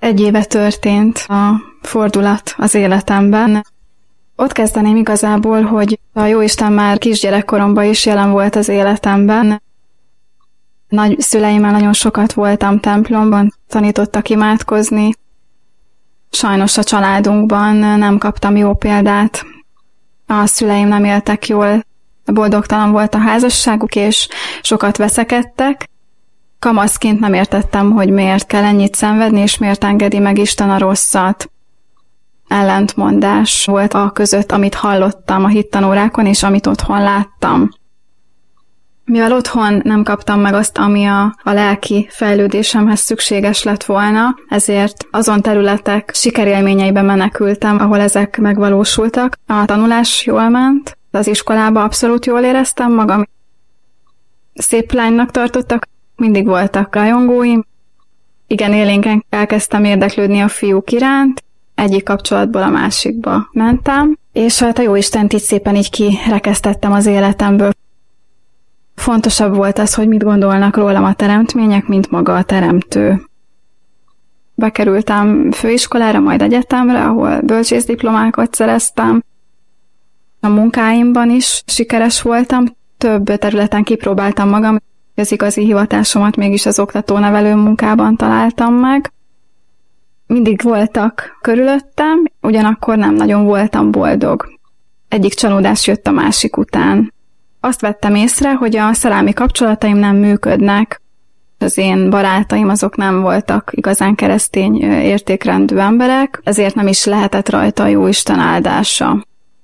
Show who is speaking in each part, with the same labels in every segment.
Speaker 1: 1 éve történt a fordulat az életemben. Ott kezdeném igazából, hogy a Jóisten már kisgyerekkoromban is jelen volt az életemben. Nagyszüleimmel nagyon sokat voltam templomban, tanítottak imádkozni. Sajnos a családunkban nem kaptam jó példát. A szüleim nem éltek jól, boldogtalan volt a házasságuk, és sokat veszekedtek. Kamaszként nem értettem, hogy miért kell ennyit szenvedni, és miért engedi meg Isten a rosszat. Ellentmondás volt a között, amit hallottam a hittanórákon, és amit otthon láttam. Mivel otthon nem kaptam meg azt, ami a lelki fejlődésemhez szükséges lett volna, ezért azon területek sikerélményeibe menekültem, ahol ezek megvalósultak. A tanulás jól ment, az iskolába abszolút jól éreztem magam. Szép lánynak tartottak, mindig voltak rajongóim. Igen, élénken elkezdtem érdeklődni a fiúk iránt, egyik kapcsolatból a másikba mentem, és hát a Jóistent így szépen így kirekesztettem az életemből. Fontosabb volt az, hogy mit gondolnak rólam a teremtmények, mint maga a teremtő. Bekerültem főiskolára, majd egyetemre, ahol bölcsészdiplomákat szereztem. A munkáimban is sikeres voltam, több területen kipróbáltam magam, az igazi hivatásomat mégis az oktató-nevelő munkában találtam meg. Mindig voltak körülöttem, ugyanakkor nem nagyon voltam boldog. Egyik csalódás jött a másik után. Azt vettem észre, hogy a szerelmi kapcsolataim nem működnek. Az én barátaim azok nem voltak igazán keresztény értékrendű emberek, ezért nem is lehetett rajta a Jóisten áldása.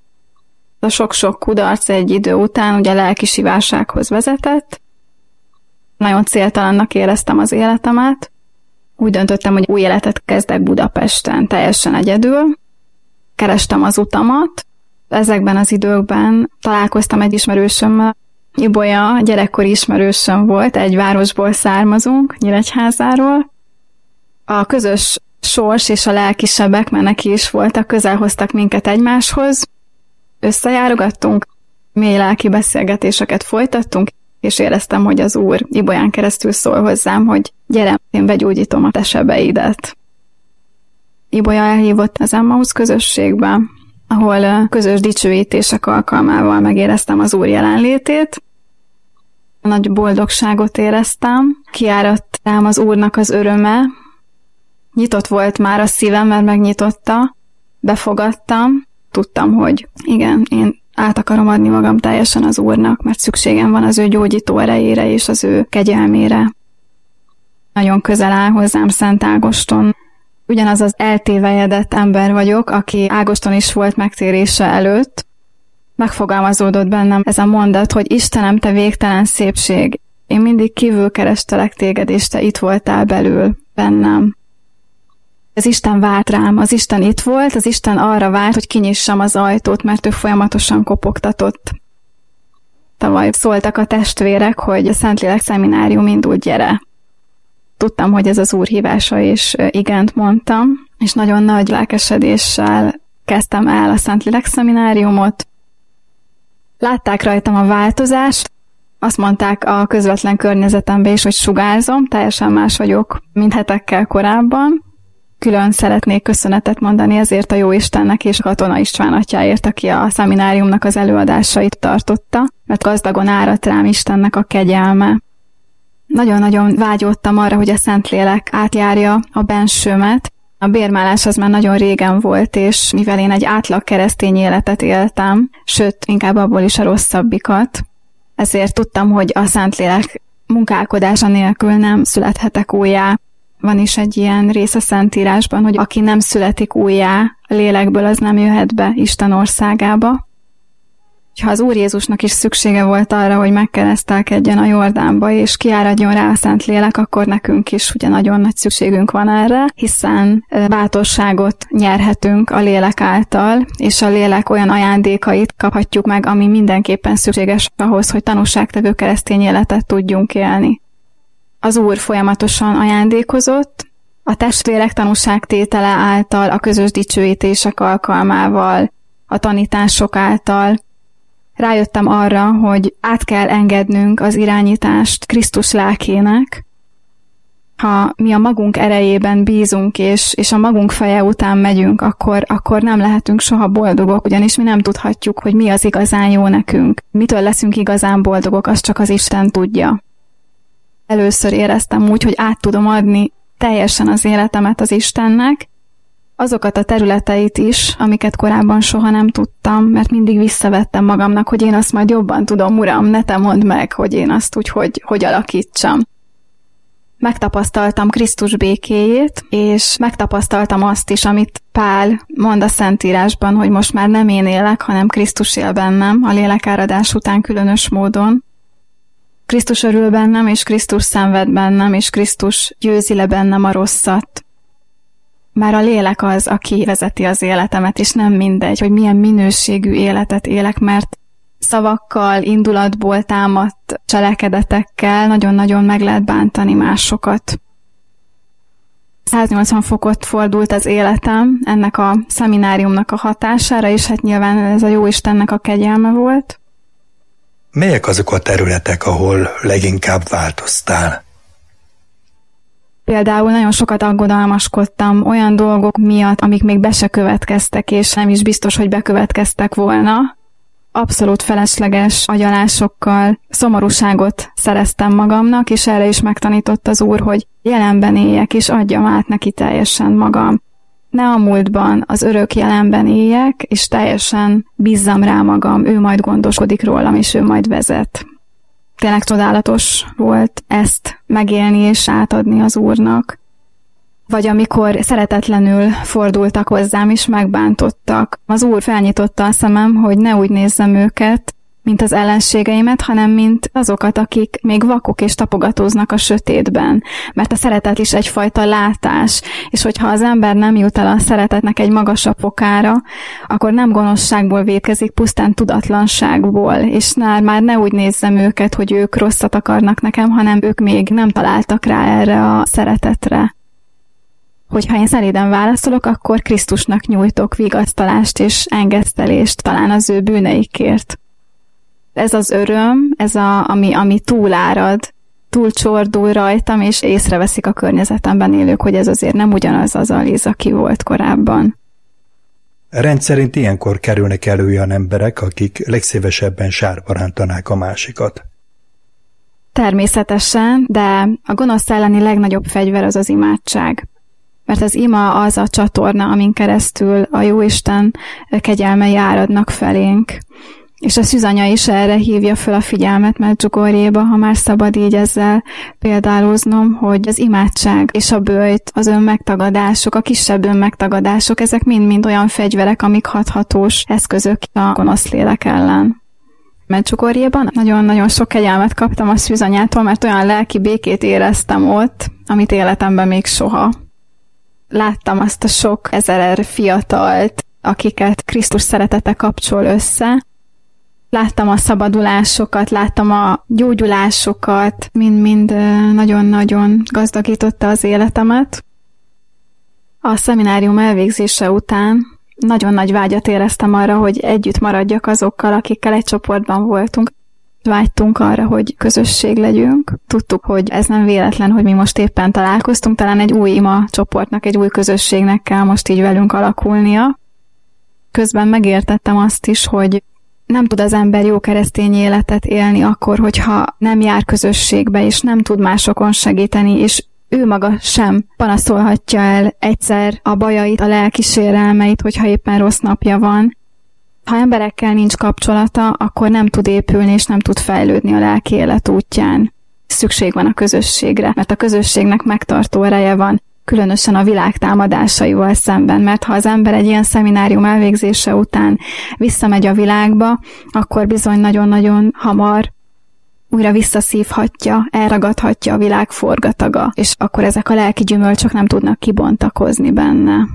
Speaker 1: A sok-sok kudarc egy idő után ugye lelki válsághoz vezetett. Nagyon céltalannak éreztem az életemet. Úgy döntöttem, hogy új életet kezdek Budapesten, teljesen egyedül. Kerestem az utamat. Ezekben az időkben találkoztam egy ismerősömmel. Ibolya gyerekkori ismerősöm volt, egy városból származunk, Nyíregyházáról. A közös sors és a lelkisebek, mert neki is voltak, közel hoztak minket egymáshoz. Összejárogattunk, mély lelki beszélgetéseket folytattunk, és éreztem, hogy az Úr Ibolyán keresztül szól hozzám, hogy gyere, én begyógyítom a te sebeidet. Ibolya elhívott az Emmaus közösségbe, ahol közös dicsőítések alkalmával megéreztem az Úr jelenlétét. Nagy boldogságot éreztem, kiáradt rám az Úrnak az öröme, nyitott volt már a szívem, mert megnyitotta, befogadtam, tudtam, hogy igen, én át akarom adni magam teljesen az Úrnak, mert szükségem van az ő gyógyító erejére és az ő kegyelmére. Nagyon közel áll hozzám Szent Ágoston. Ugyanaz az eltévejedett ember vagyok, aki Ágoston is volt megtérése előtt. Megfogalmazódott bennem ez a mondat, hogy Istenem, te végtelen szépség. Én mindig kívül kerestelek téged, és te itt voltál belül bennem. Az Isten várt rám, az Isten itt volt, az Isten arra várt, hogy kinyissam az ajtót, mert ő folyamatosan kopogtatott. Tavaly szóltak a testvérek, hogy a Szentlélek szeminárium indult, gyere. Tudtam, hogy ez az Úr hívása, és igent mondtam, és nagyon nagy lelkesedéssel kezdtem el a Szentlélek szemináriumot. Látták rajtam a változást, azt mondták a közvetlen környezetemben is, hogy sugárzom, teljesen más vagyok, mint hetekkel korábban. Külön szeretnék köszönetet mondani ezért a Jóistennek és Katona István atyáért, aki a szemináriumnak az előadásait tartotta, mert gazdagon áradt rám Istennek a kegyelme. Nagyon-nagyon vágyódtam arra, hogy a Szentlélek átjárja a bensőmet. A bérmálás az már nagyon régen volt, és mivel én egy átlag keresztény életet éltem, sőt, inkább abból is a rosszabbikat, ezért tudtam, hogy a Szentlélek munkálkodása nélkül nem születhetek újjá. Van is egy ilyen rész a Szentírásban, hogy aki nem születik újjá a lélekből, az nem jöhet be Isten országába. Ha az Úr Jézusnak is szüksége volt arra, hogy megkeresztelkedjen a Jordánba, és kiáradjon rá a Szentlélek, akkor nekünk is ugye nagyon nagy szükségünk van erre, hiszen bátorságot nyerhetünk a lélek által, és a lélek olyan ajándékait kaphatjuk meg, ami mindenképpen szükséges ahhoz, hogy tanúságtevő keresztény életet tudjunk élni. Az Úr folyamatosan ajándékozott, a testvérek tanúságtétele által, a közös dicsőítések alkalmával, a tanítások által. Rájöttem arra, hogy át kell engednünk az irányítást Krisztus lelkének, Ha mi a magunk erejében bízunk, és a magunk feje után megyünk, akkor nem lehetünk soha boldogok, ugyanis mi nem tudhatjuk, hogy mi az igazán jó nekünk. Mitől leszünk igazán boldogok, azt csak az Isten tudja. Először éreztem úgy, hogy át tudom adni teljesen az életemet az Istennek, azokat a területeit is, amiket korábban soha nem tudtam, mert mindig visszavettem magamnak, hogy én azt majd jobban tudom, Uram, ne te mondd meg, hogy én azt úgy, hogy alakítsam. Megtapasztaltam Krisztus békéjét, és megtapasztaltam azt is, amit Pál mond a Szentírásban, hogy most már nem én élek, hanem Krisztus él bennem, a lélekáradás után különös módon. Krisztus örül bennem, és Krisztus szenved bennem, és Krisztus győzi le bennem a rosszat. Már a lélek az, aki vezeti az életemet, és nem mindegy, hogy milyen minőségű életet élek, mert szavakkal, indulatból támadt cselekedetekkel nagyon-nagyon meg lehet bántani másokat. 180 fokot fordult az életem ennek a szemináriumnak a hatására, és hát nyilván ez a Jóistennek a kegyelme volt.
Speaker 2: Melyek azok a területek, ahol leginkább változtál?
Speaker 1: Például nagyon sokat aggodalmaskodtam olyan dolgok miatt, amik még be se következtek, és nem is biztos, hogy bekövetkeztek volna. Abszolút felesleges agyalásokkal szomorúságot szereztem magamnak, és erre is megtanított az Úr, hogy jelenben éljek, és adjam át neki teljesen magam. Ne a múltban, az örök jelenben éljek, és teljesen bízzam rá magam, ő majd gondoskodik rólam, és ő majd vezet. Tényleg csodálatos volt ezt megélni és átadni az Úrnak. Vagy amikor szeretetlenül fordultak hozzám és megbántottak. Az Úr felnyitotta a szemem, hogy ne úgy nézzem őket, mint az ellenségeimet, hanem mint azokat, akik még vakok és tapogatóznak a sötétben. Mert a szeretet is egyfajta látás, és hogyha az ember nem jut el a szeretetnek egy magasabb fokára, akkor nem gonoszságból vétkezik, pusztán tudatlanságból, és már ne úgy nézzem őket, hogy ők rosszat akarnak nekem, hanem ők még nem találtak rá erre a szeretetre. Hogyha én szelíden válaszolok, akkor Krisztusnak nyújtok vigasztalást és engesztelést, talán az ő bűneikért. Ez az öröm, ami túlárad, túlcsordul rajtam, és észreveszik a környezetemben élők, hogy ez azért nem ugyanaz az a Liz, aki volt korábban.
Speaker 2: Rendszerint ilyenkor kerülnek elő olyan emberek, akik legszívesebben sárba rántanák a másikat.
Speaker 1: Természetesen, de a gonosz elleni legnagyobb fegyver az az imádság. Mert az ima az a csatorna, amin keresztül a Jóisten kegyelmei áradnak felénk. És a szűzanya is erre hívja fel a figyelmet, mert Zsugorjéba, ha már szabad így ezzel példálóznom, hogy az imádság és a böjt, az önmegtagadások, a kisebb önmegtagadások, ezek mind-mind olyan fegyverek, amik hathatós eszközök a gonosz lélek ellen. Mert Zsugorjéban nagyon-nagyon sok kegyelmet kaptam a szűzanyától, mert olyan lelki békét éreztem ott, amit életemben még soha. Láttam azt a sok ezer fiatalt, akiket Krisztus szeretete kapcsol össze. Láttam a szabadulásokat, láttam a gyógyulásokat, mind-mind nagyon-nagyon gazdagította az életemet. A szeminárium elvégzése után nagyon nagy vágyat éreztem arra, hogy együtt maradjak azokkal, akikkel egy csoportban voltunk. Vágytunk arra, hogy közösség legyünk. Tudtuk, hogy ez nem véletlen, hogy mi most éppen találkoztunk, talán egy új ima csoportnak, egy új közösségnek kell most így velünk alakulnia. Közben megértettem azt is, hogy nem tud az ember jó keresztény életet élni akkor, hogyha nem jár közösségbe, és nem tud másokon segíteni, és ő maga sem panaszolhatja el egyszer a bajait, a lelki sérelmeit, hogyha éppen rossz napja van. Ha emberekkel nincs kapcsolata, akkor nem tud épülni, és nem tud fejlődni a lelki élet útján. Szükség van a közösségre, mert a közösségnek megtartó ereje van, különösen a világ támadásaival szemben, mert ha az ember egy ilyen szeminárium elvégzése után visszamegy a világba, akkor bizony nagyon-nagyon hamar újra visszaszívhatja, elragadhatja a világ forgataga, és akkor ezek a lelki gyümölcsök nem tudnak kibontakozni benne.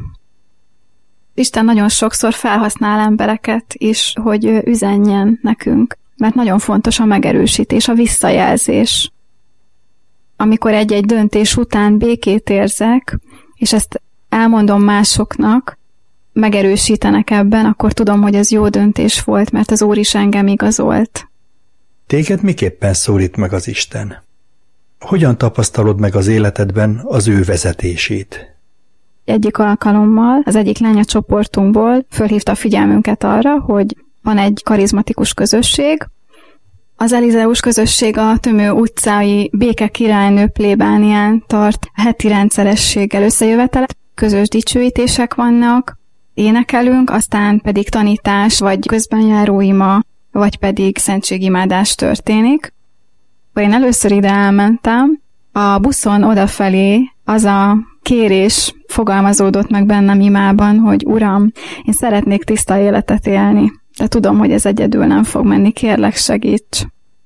Speaker 1: Isten nagyon sokszor felhasznál embereket is, hogy üzenjen nekünk, mert nagyon fontos a megerősítés, a visszajelzés. Amikor egy-egy döntés után békét érzek, és ezt elmondom másoknak, megerősítenek ebben, akkor tudom, hogy ez jó döntés volt, mert az Úr is engem igazolt.
Speaker 2: Téged miképpen szólít meg az Isten? Hogyan tapasztalod meg az életedben az ő vezetését?
Speaker 1: Egyik alkalommal az egyik lányacsoportunkból fölhívta a figyelmünket arra, hogy van egy karizmatikus közösség. Az Elizeus közösség a Tömő utcai Béke királynő plébánián tart heti rendszerességgel összejövetelet, közös dicsőítések vannak, énekelünk, aztán pedig tanítás, vagy közbenjáró ima, vagy pedig szentségimádás történik. Én először ide elmentem, a buszon odafelé az a kérés fogalmazódott meg bennem imában, hogy Uram, én szeretnék tiszta életet élni, de tudom, hogy ez egyedül nem fog menni, kérlek segíts.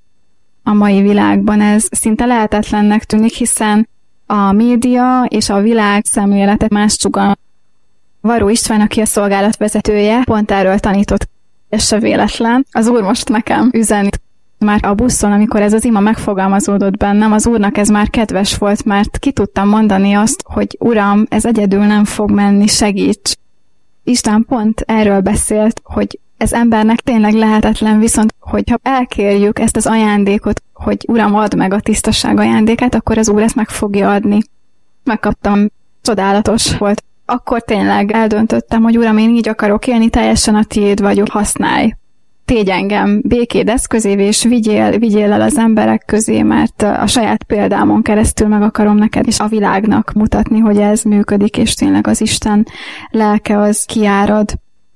Speaker 1: A mai világban ez szinte lehetetlennek tűnik, hiszen a média és a világ szemlélete más csuga. Varró István, aki a szolgálat vezetője, pont erről tanított, ez se véletlen. Az Úr most nekem üzeni. Már a buszon, amikor ez az ima megfogalmazódott bennem, az Úrnak ez már kedves volt, mert ki tudtam mondani azt, hogy Uram, ez egyedül nem fog menni, segíts. Isten pont erről beszélt, hogy ez embernek tényleg lehetetlen, viszont hogyha elkérjük ezt az ajándékot, hogy Uram, add meg a tisztaság ajándékát, akkor az Úr ezt meg fogja adni. Megkaptam, csodálatos volt. Akkor tényleg eldöntöttem, hogy Uram, én így akarok élni, teljesen a tiéd vagyok, használj. Tégy engem békéd eszközévé, és vigyél el az emberek közé, mert a saját példámon keresztül meg akarom neked és a világnak mutatni, hogy ez működik, és tényleg az Isten lelke az kiárad.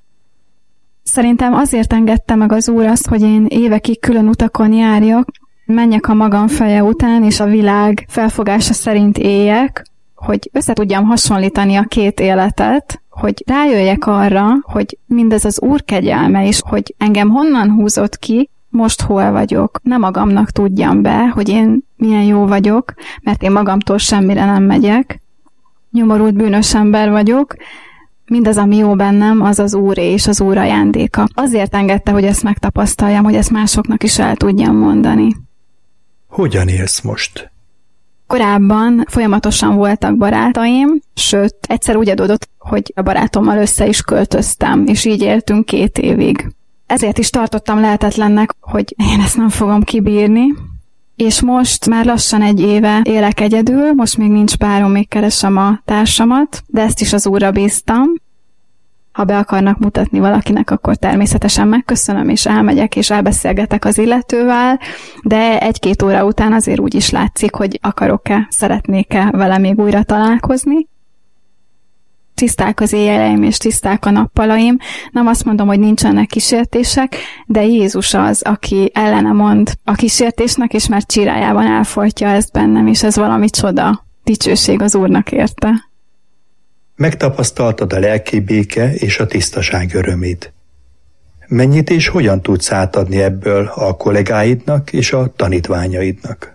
Speaker 1: Szerintem azért engedte meg az Úr azt, hogy én évekig külön utakon járjak, menjek a magam feje után, és a világ felfogása szerint éljek, hogy össze tudjam hasonlítani a két életet, hogy rájöjjek arra, hogy mindez az Úr kegyelme, és hogy engem honnan húzott ki, most hol vagyok. Nem magamnak tudjam be, hogy én milyen jó vagyok, mert én magamtól semmire nem megyek. Nyomorult bűnös ember vagyok, mindaz, ami jó bennem, az az Úré és az Úr ajándéka. Azért engedte, hogy ezt megtapasztaljam, hogy ezt másoknak is el tudjam mondani.
Speaker 2: Hogyan élsz most?
Speaker 1: Korábban folyamatosan voltak barátaim, sőt, egyszer úgy adódott, hogy a barátommal össze is költöztem, és így éltünk 2 évig. Ezért is tartottam lehetetlennek, hogy én ezt nem fogom kibírni, és most már lassan 1 éve élek egyedül, most még nincs párom, még keresem a társamat, de ezt is az Úrra bíztam. Ha be akarnak mutatni valakinek, akkor természetesen megköszönöm, és elmegyek, és elbeszélgetek az illetővel, de 1-2 óra után azért úgy is látszik, hogy akarok-e, szeretnék-e vele még újra találkozni. Tiszták az éjjeleim, és tiszták a nappalaim. Nem azt mondom, hogy nincsenek kísértések, de Jézus az, aki ellene mond a kísértésnek, és már csirájában elfojtja ezt bennem, és ez valami csoda. Dicsőség az Úrnak érte.
Speaker 2: Megtapasztaltad a lelki béke és a tisztaság örömét. Mennyit és hogyan tudsz átadni ebből a kollégáidnak és a tanítványaidnak?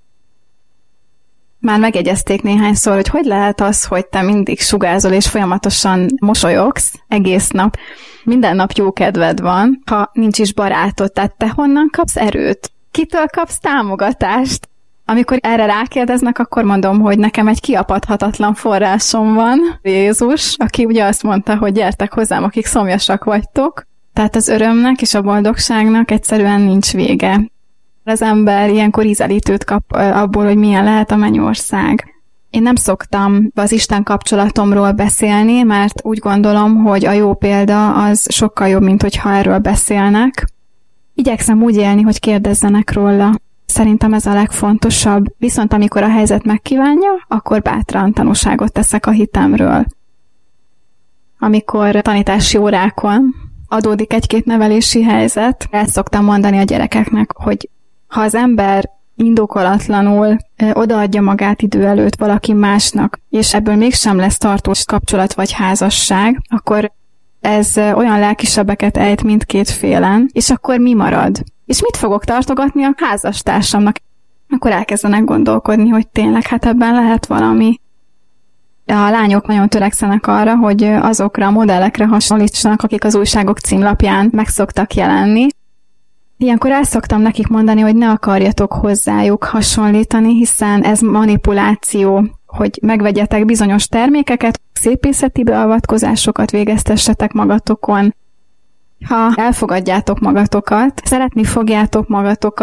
Speaker 1: Már megjegyezték néhányszor, hogy lehet az, hogy te mindig sugárzol és folyamatosan mosolyogsz egész nap. Minden nap jó kedved van, ha nincs is barátod, tehát te honnan kapsz erőt? Kitől kapsz támogatást? Amikor erre rákérdeznek, akkor mondom, hogy nekem egy kiapadhatatlan forrásom van, Jézus, aki ugye azt mondta, hogy gyertek hozzám, akik szomjasak vagytok. Tehát az örömnek és a boldogságnak egyszerűen nincs vége. Az ember ilyenkor ízelítőt kap abból, hogy milyen lehet a mennyország. Én nem szoktam az Isten kapcsolatomról beszélni, mert úgy gondolom, hogy a jó példa az sokkal jobb, mint hogyha erről beszélnek. Igyekszem úgy élni, hogy kérdezzenek róla. Szerintem ez a legfontosabb, viszont amikor a helyzet megkívánja, akkor bátran tanúságot teszek a hitemről. Amikor tanítási órákon adódik 1-2 nevelési helyzet, el szoktam mondani a gyerekeknek, hogy ha az ember indokolatlanul odaadja magát idő előtt valaki másnak, és ebből mégsem lesz tartós kapcsolat vagy házasság, akkor ez olyan lelkisebeket ejt mindkét félen, és akkor mi marad? És mit fogok tartogatni a házastársamnak? Akkor elkezdenek gondolkodni, hogy tényleg hát ebben lehet valami. A lányok nagyon törekszenek arra, hogy azokra a modellekre hasonlítsanak, akik az újságok címlapján meg szoktak jelenni. Ilyenkor el szoktam nekik mondani, hogy ne akarjatok hozzájuk hasonlítani, hiszen ez manipuláció, hogy megvegyetek bizonyos termékeket, szépészeti beavatkozásokat végeztessetek magatokon. Ha elfogadjátok magatokat, szeretni fogjátok magatokat,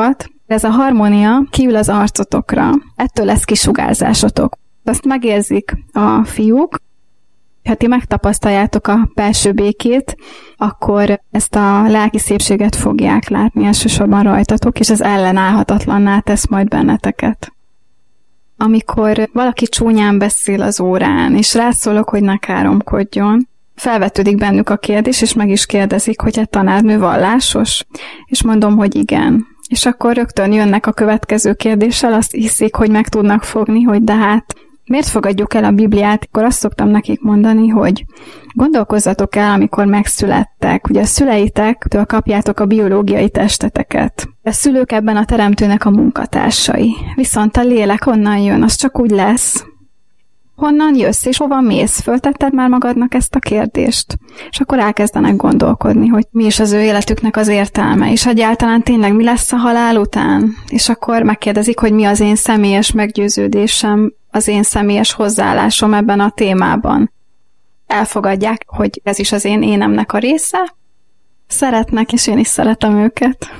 Speaker 1: Ez a harmónia kiül az arcotokra, ettől lesz kisugárzásotok. Azt megérzik a fiúk, ha ti megtapasztaljátok a belső békét, akkor ezt a lelki szépséget fogják látni elsősorban rajtatok, és ez ellenállhatatlanná tesz majd benneteket. Amikor valaki csúnyán beszél az órán, és rászólok, hogy ne káromkodjon, felvetődik bennük a kérdés, és meg is kérdezik, hogy egy tanárnő vallásos? És mondom, hogy igen. És akkor rögtön jönnek a következő kérdéssel, azt hiszik, hogy meg tudnak fogni, hogy de hát miért fogadjuk el a Bibliát? Akkor azt szoktam nekik mondani, hogy gondolkozzatok el, amikor megszülettek. Ugye a szüleitektől kapjátok a biológiai testeteket. A szülők ebben a teremtőnek a munkatársai. Viszont a lélek honnan jön? Az csak úgy lesz. Honnan jössz, és hova mész? Föltetted már magadnak ezt a kérdést? És akkor elkezdenek gondolkodni, hogy mi is az ő életüknek az értelme, és egyáltalán tényleg mi lesz a halál után? És akkor megkérdezik, hogy mi az én személyes meggyőződésem, az én személyes hozzáállásom ebben a témában. Elfogadják, hogy ez is az én énemnek a része. Szeretnek, és én is szeretem őket.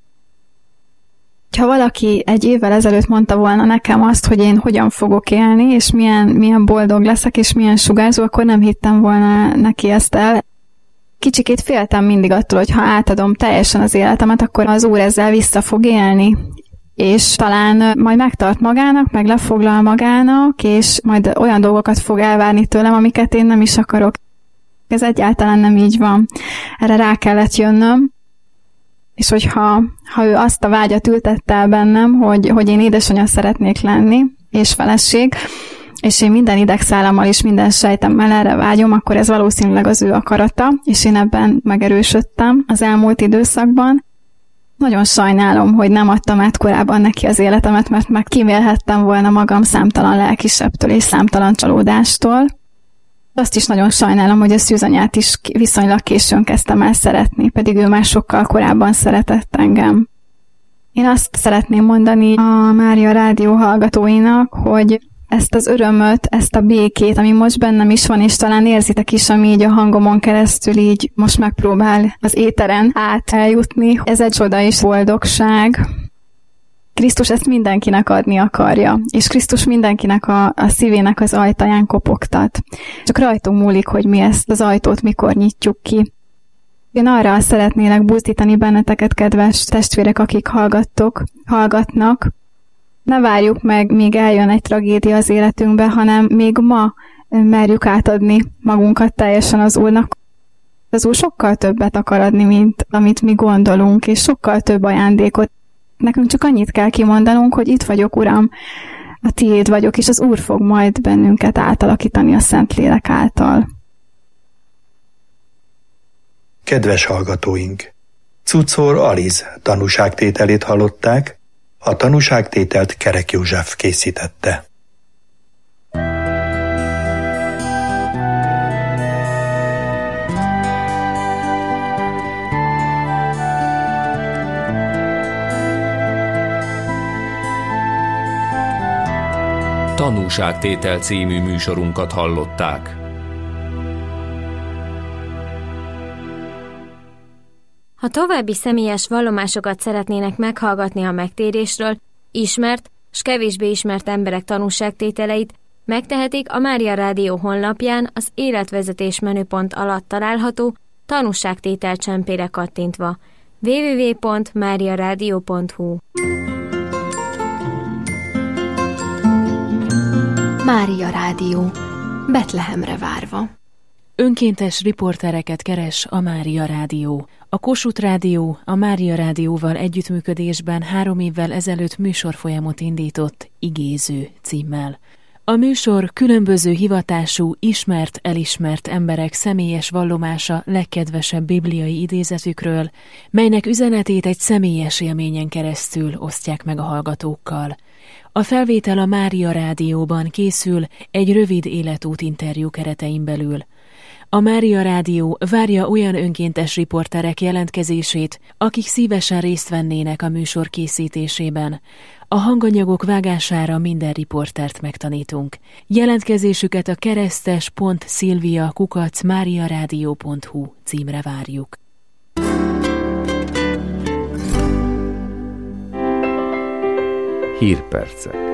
Speaker 1: Ha valaki egy évvel ezelőtt mondta volna nekem azt, hogy én hogyan fogok élni, és milyen boldog leszek, és milyen sugárzó, akkor nem hittem volna neki ezt el. Kicsikét féltem mindig attól, hogy ha átadom teljesen az életemet, akkor az Úr ezzel vissza fog élni. És talán majd megtart magának, meg lefoglal magának, és majd olyan dolgokat fog elvárni tőlem, amiket én nem is akarok. Ez egyáltalán nem így van. Erre rá kellett jönnöm. És hogyha ő azt a vágyat ültette el bennem, hogy én édesanyja szeretnék lenni, és feleség, és én minden idegszálammal és minden sejtemmel erre vágyom, akkor ez valószínűleg az ő akarata, és én ebben megerősödtem az elmúlt időszakban. Nagyon sajnálom, hogy nem adtam át korábban neki az életemet, mert meg kímélhettem volna magam számtalan lelkisebbtől és számtalan csalódástól. Azt is nagyon sajnálom, hogy a szűzanyát is viszonylag későn kezdtem el szeretni, pedig ő már sokkal korábban szeretett engem. Én azt szeretném mondani a Mária Rádió hallgatóinak, hogy ezt az örömöt, ezt a békét, ami most bennem is van, és talán érzitek is, ami így a hangomon keresztül így most megpróbál az éteren át eljutni. Ez egy csoda és boldogság. Krisztus ezt mindenkinek adni akarja, és Krisztus mindenkinek a szívének az ajtaján kopogtat. Csak rajtunk múlik, hogy mi ezt az ajtót mikor nyitjuk ki. Én arra szeretnélek buzdítani benneteket, kedves testvérek, akik hallgatnak. Ne várjuk meg, míg eljön egy tragédia az életünkbe, hanem még ma merjük átadni magunkat teljesen az Úrnak. Az Úr sokkal többet akar adni, mint amit mi gondolunk, és sokkal több ajándékot. Nekünk csak annyit kell kimondanunk, hogy itt vagyok, Uram, a tiéd vagyok, és az Úr fog majd bennünket átalakítani a Szentlélek által.
Speaker 2: Kedves hallgatóink! Cucor Aliz tanúságtételét hallották, a tanúságtételt Kerek József készítette.
Speaker 3: Tanúságtétel című műsorunkat hallották.
Speaker 4: Ha további személyes vallomásokat szeretnének meghallgatni a megtérésről, ismert s kevésbé ismert emberek tanúságtételeit, megtehetik a Mária Rádió honlapján az életvezetés menüpont alatt található tanúságtétel csempére kattintva. www.mariaradio.hu.
Speaker 5: Mária Rádió. Betlehemre várva.
Speaker 6: Önkéntes riportereket keres a Mária Rádió. A Kossuth Rádió a Mária Rádióval együttműködésben 3 évvel ezelőtt műsorfolyamot indított Igéző címmel. A műsor különböző hivatású, ismert, elismert emberek személyes vallomása legkedvesebb bibliai idézetükről, melynek üzenetét egy személyes élményen keresztül osztják meg a hallgatókkal. A felvétel a Mária Rádióban készül egy rövid életút interjú keretein belül. A Mária Rádió várja olyan önkéntes riporterek jelentkezését, akik szívesen részt vennének a műsor készítésében. A hanganyagok vágására minden riportert megtanítunk. Jelentkezésüket a keresztes.szilvia@mariaradio.hu címre várjuk.
Speaker 7: Hírpercek.